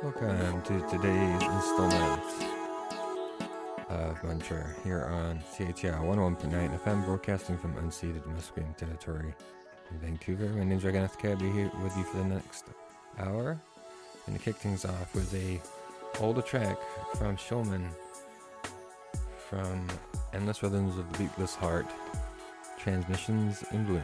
Welcome to today's installment of Muncher here on CHR 101.9 FM, broadcasting from unceded Musqueam territory in Vancouver. My name's Regan I'll be here with you for the next hour. And to kick things off with a older track from Shulman from Endless Rhythms of the Beatless Heart, Transmissions in Bloom.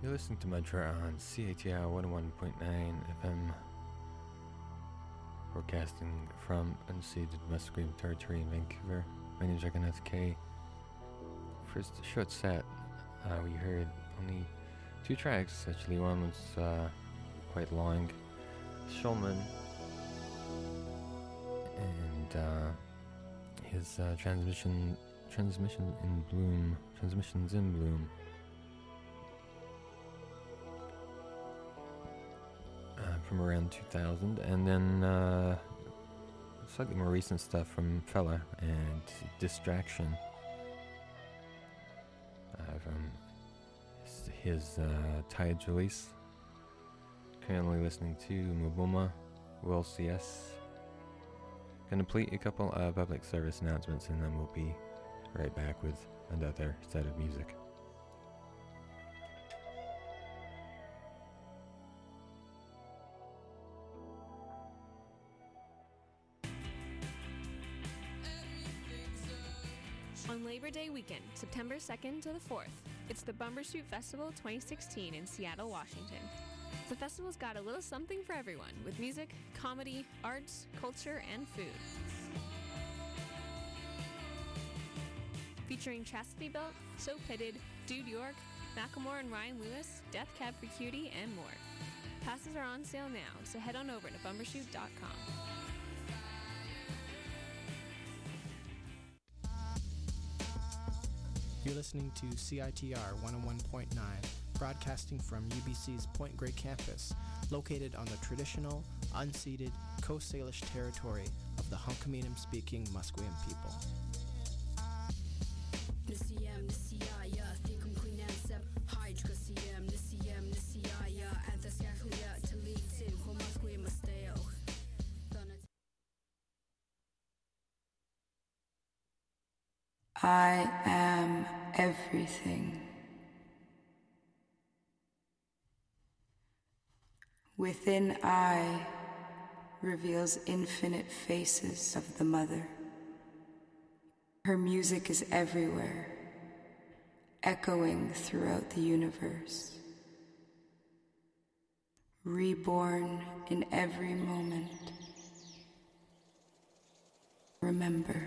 You're listening to Mantra on CHR 101.9 FM, broadcasting from unceded Musqueam territory in Vancouver. My name is Jagannath K. First short set, we heard only 2 tracks. Actually, one was quite long, Shulman, and his Transmissions in Bloom. From around 2000, and then slightly more recent stuff from Fella and Distraction from his Tides release. Currently listening to Muboma, Will CS. Gonna complete a couple of public service announcements, and then we'll be right back with another set of music. On Labor Day weekend, September 2nd to the 4th, it's the Bumbershoot Festival 2016 in Seattle, Washington. The festival's got a little something for everyone, with music, comedy, arts, culture, and food. Featuring Chastity Belt, So Pitted, Dude York, Macklemore and Ryan Lewis, Death Cab for Cutie, and more. Passes are on sale now, so head on over to bumbershoot.com. You're listening to CITR 101.9, broadcasting from UBC's Point Grey campus, located on the traditional, unceded Coast Salish territory of the Hunkaminam-speaking Musqueam people. I am everything. Within I reveals infinite faces of the mother. Her music is everywhere, echoing throughout the universe. Reborn in every moment. Remember.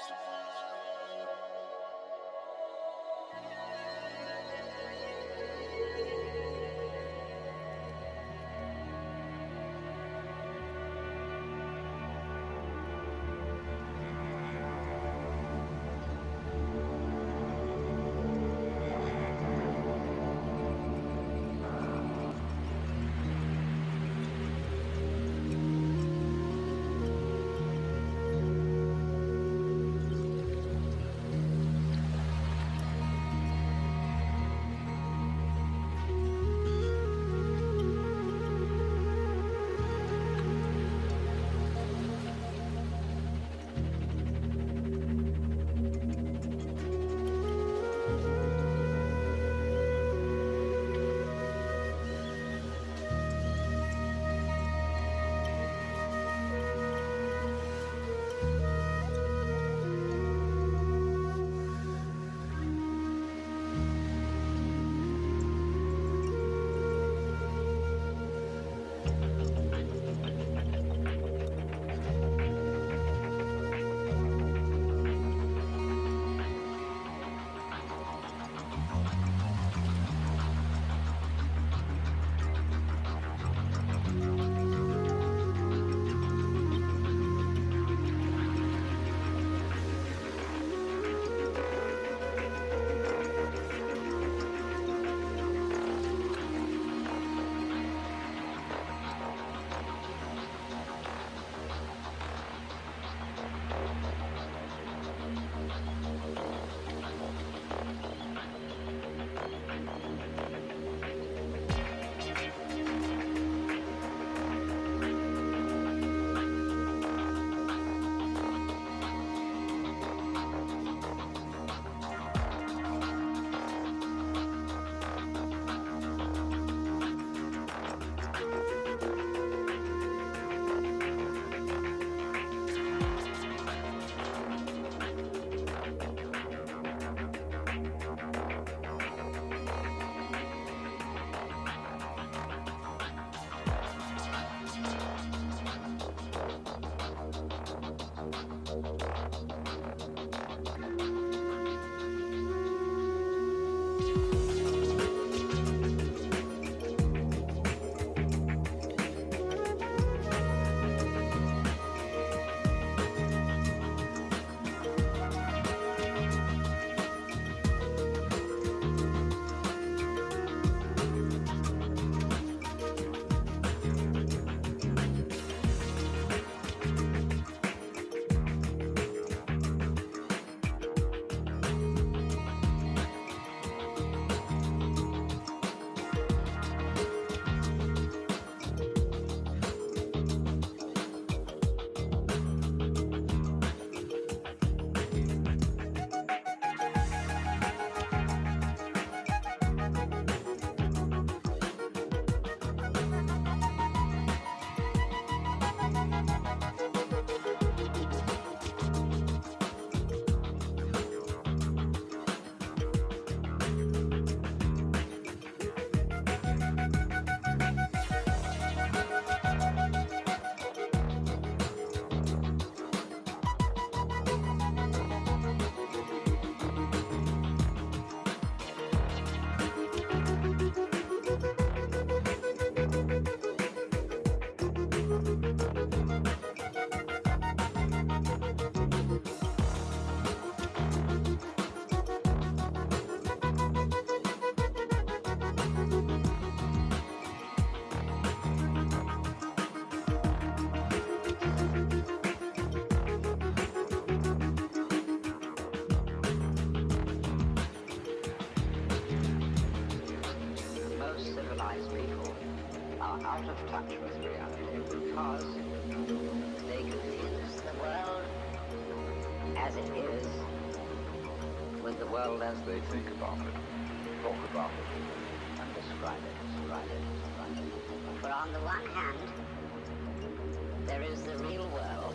out of touch with reality because they confuse the world as it is with the world as they think about it, talk about it, and describe it. For on the one hand, there is the real world,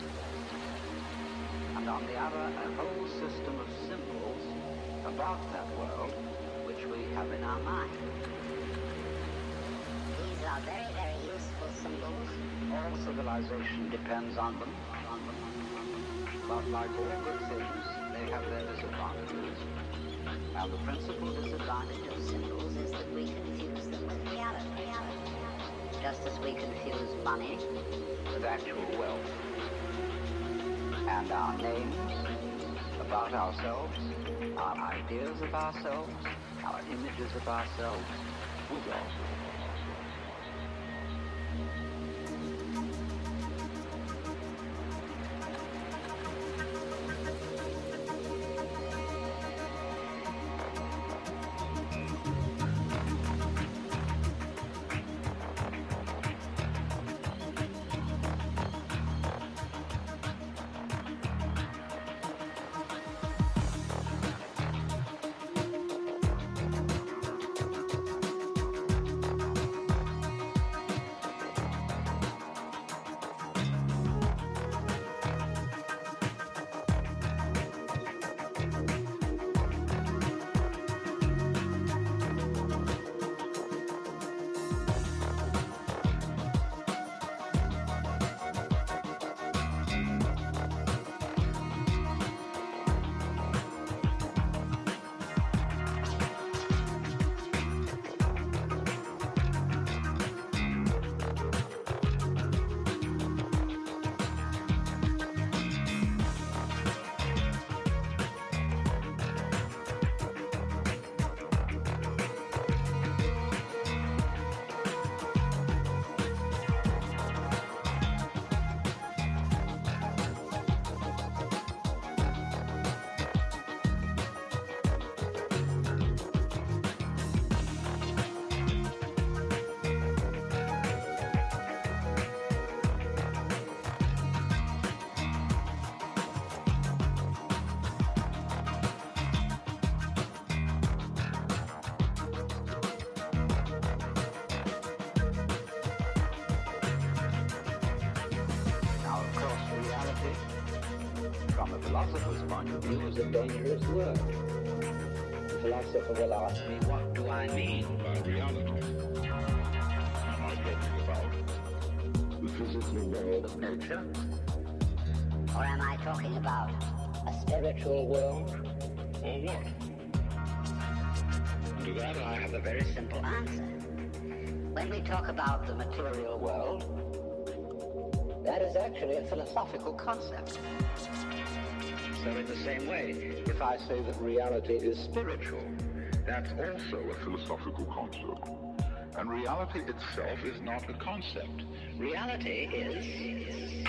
and on the other, a whole system of symbols about that world which we have in our mind. These are very, very useful symbols. All civilization depends on them. But like all good things, they have their disadvantages. And the principal disadvantage of symbols is that we confuse them with reality. Just as we confuse money with actual wealth. And our names, about ourselves, our ideas of ourselves, our images of ourselves, with ourselves. From a philosopher's point of view, is a dangerous word. The philosopher will ask me, what do I mean by reality? Am I talking about the physical world of nature? Or am I talking about a spiritual world? Or what? To that I have a very simple answer. When we talk about the material world, that is actually a philosophical concept. So in the same way, if I say that reality is spiritual, that's also a philosophical concept. And reality itself is not a concept. Reality is...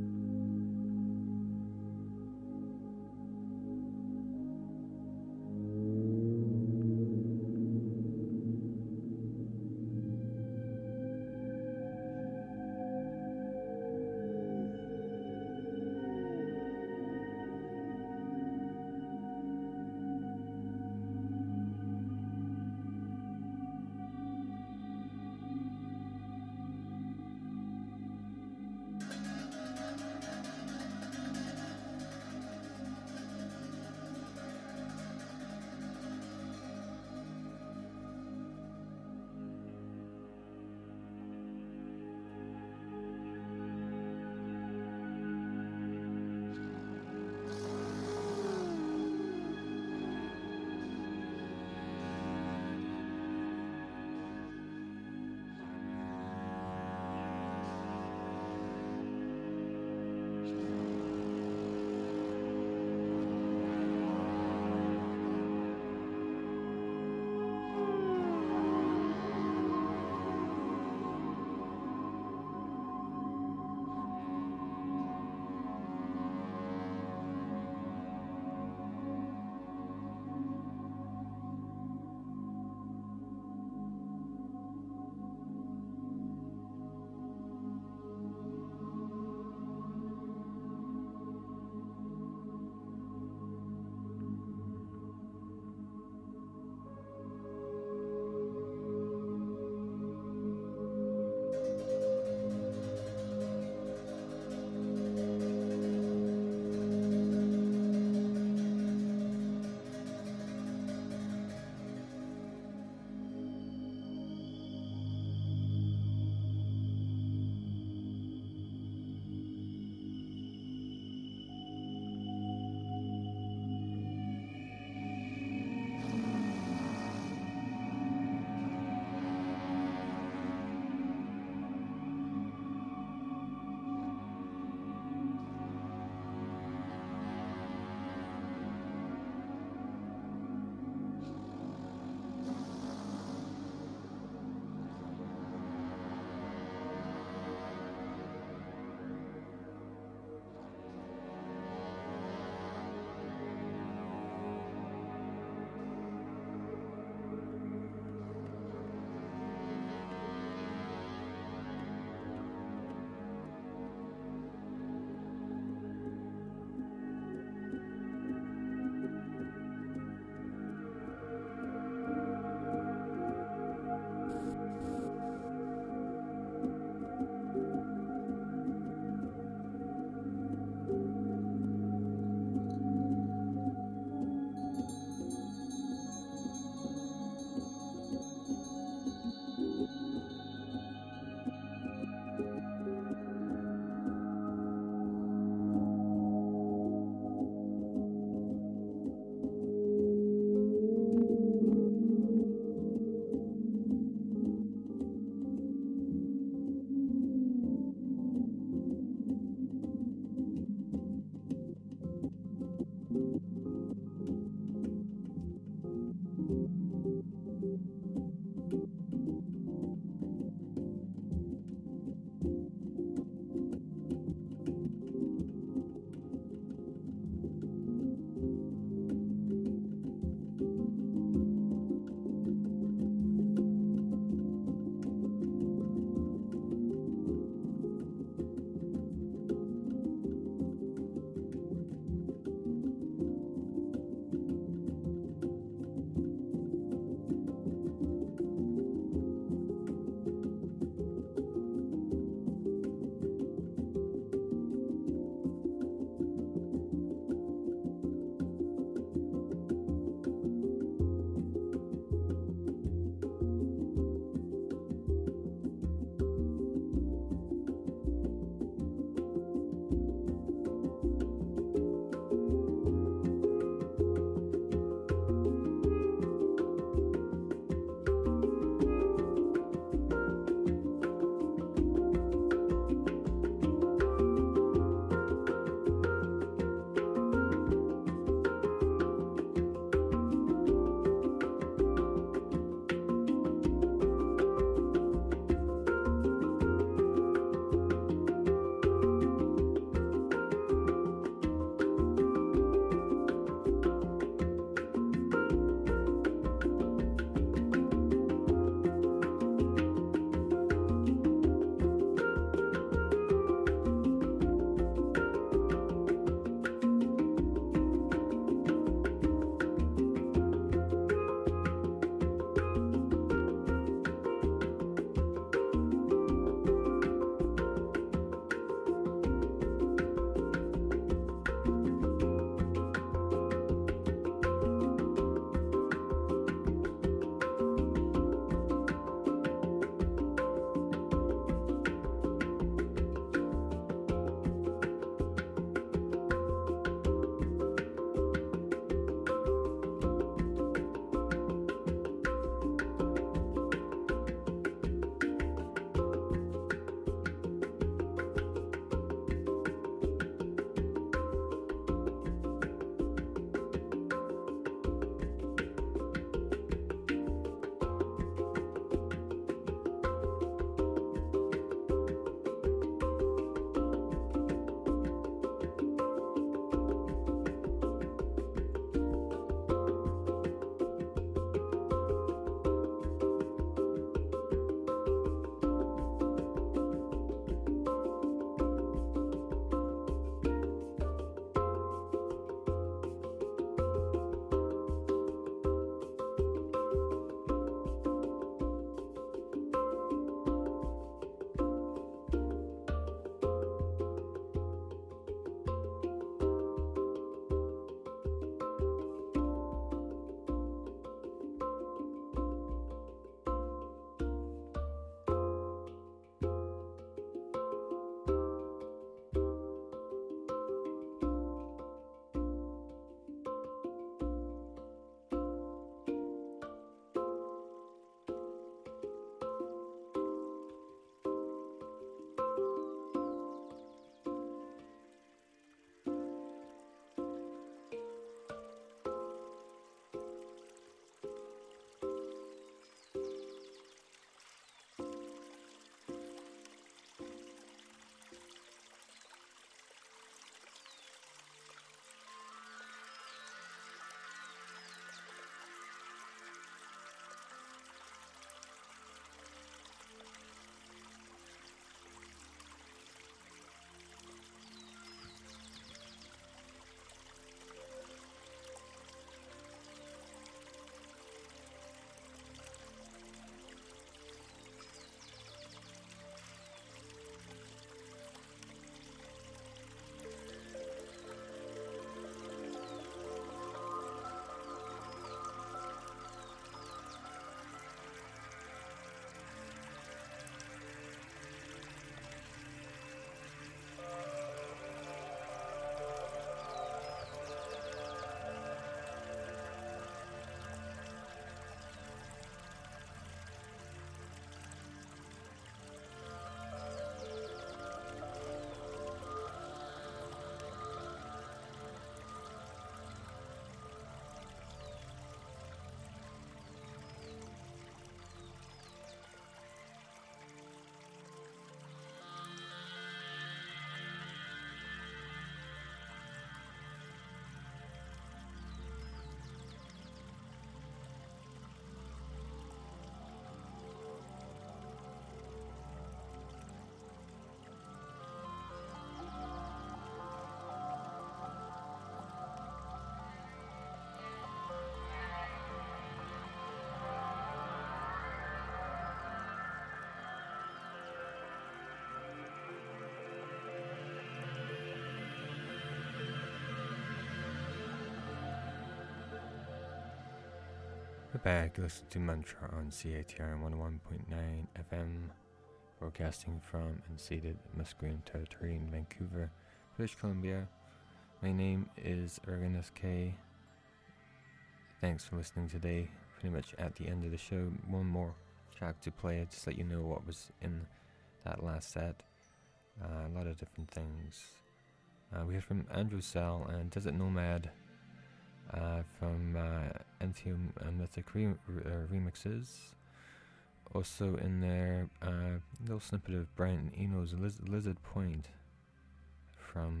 Back, listen to Mantra on CITR 101.9 FM, broadcasting from unceded Musqueam territory in Vancouver, British Columbia. My name is Erginus K. Thanks for listening today. Pretty much at the end of the show, one more track to play, just let you know what was in that last set. A lot of different things. We heard from Andrew Sell and Desert Nomad. From Entheum and Mythic remixes. Also in there, a little snippet of Brian Eno's Lizard Point from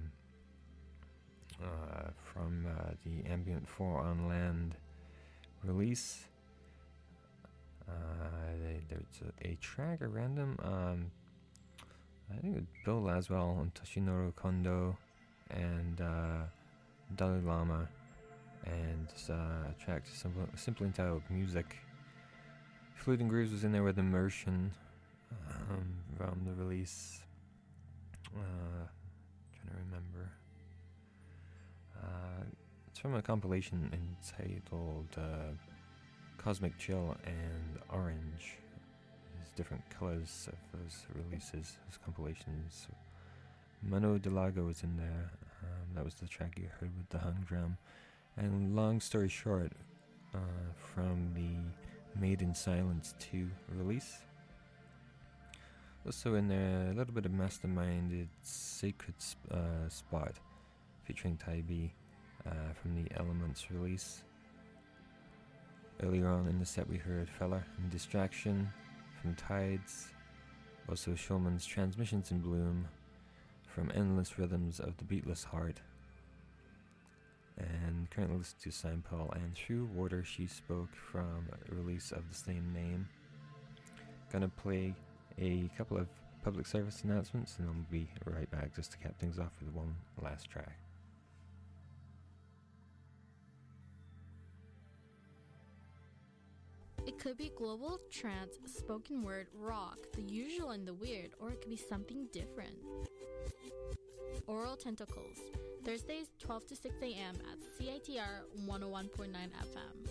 the Ambient 4 on Land release. There's a track at random. I think it's Bill Laswell and Toshinoro Kondo and Dalai Lama. And a track simply entitled Music. Fluting Grooves was in there with Immersion from the release. Trying to remember. It's from a compilation entitled Cosmic Chill and Orange. There's different colors of those releases, those compilations. Mano Delago was in there. That was the track you heard with the hung drum. And Long Story Short, from the Made in Silence 2 release. Also in there, a little bit of Masterminded Sacred Spot, featuring Tybee, from the Elements release. Earlier on in the set we heard Feller and Distraction from Tides. Also Shulman's Transmissions in Bloom from Endless Rhythms of the Beatless Heart. And currently listening to Signpole and Through Water She Spoke from a release of the same name. Gonna play a couple of public service announcements and then we'll be right back just to cap things off with one last track. It could be global, trance, spoken word, rock, the usual and the weird, or it could be something different. Oral Tentacles, Thursdays 12 to 6 a.m. at CITR 101.9 FM.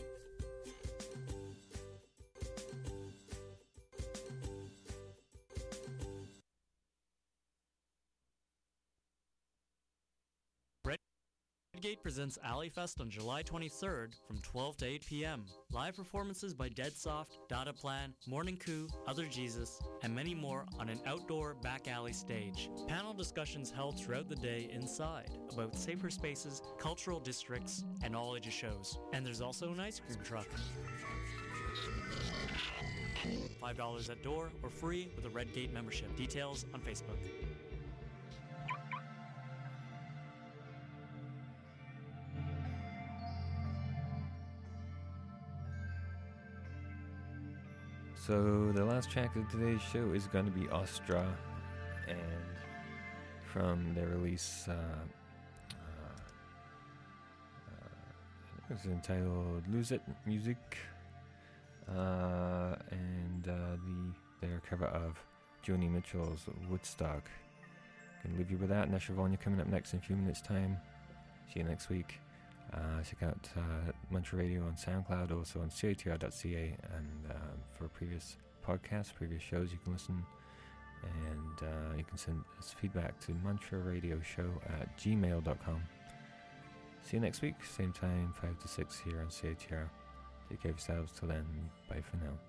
Redgate presents Alleyfest on July 23rd from 12 to 8 p.m. Live performances by Deadsoft, Data Plan, Morning Coup, Other Jesus, and many more on an outdoor back alley stage. Panel discussions held throughout the day inside about safer spaces, cultural districts, and all ages shows. And there's also an ice cream truck. $5 at door or free with a Redgate membership. Details on Facebook. So the last track of today's show is going to be Ostra, and from their release, it's entitled Lose It Music, and their cover of Joni Mitchell's Woodstock. Gonna leave you with that. Nasha Vonya coming up next in a few minutes' time. See you next week. Check out Mantra Radio on SoundCloud, also on CITR.ca, and for previous podcasts, previous shows, you can listen, and you can send us feedback to mantraradioshow@gmail.com. See you next week, same time, 5 to 6 here on CITR. Take care of yourselves till then. Bye for now.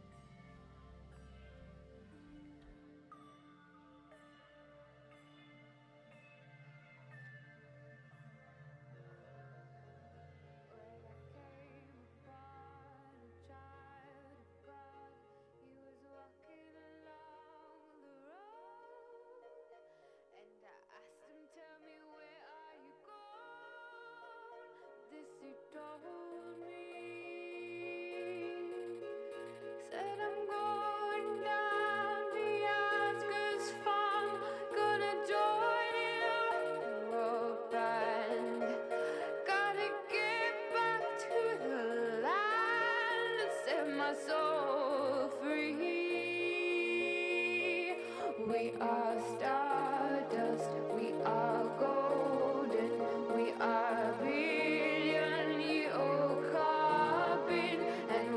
We are stardust, we are golden, we are billion year old carbon, and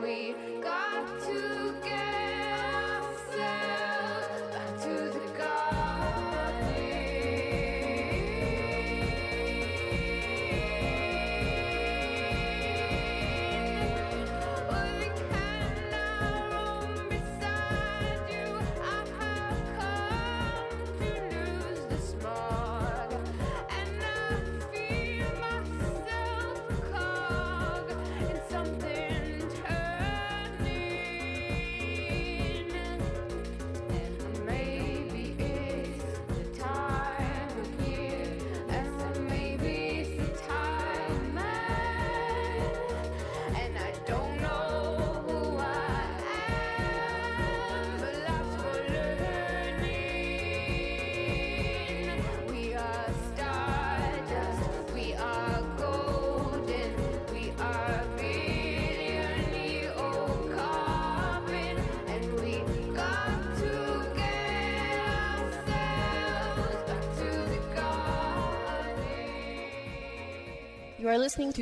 You are listening to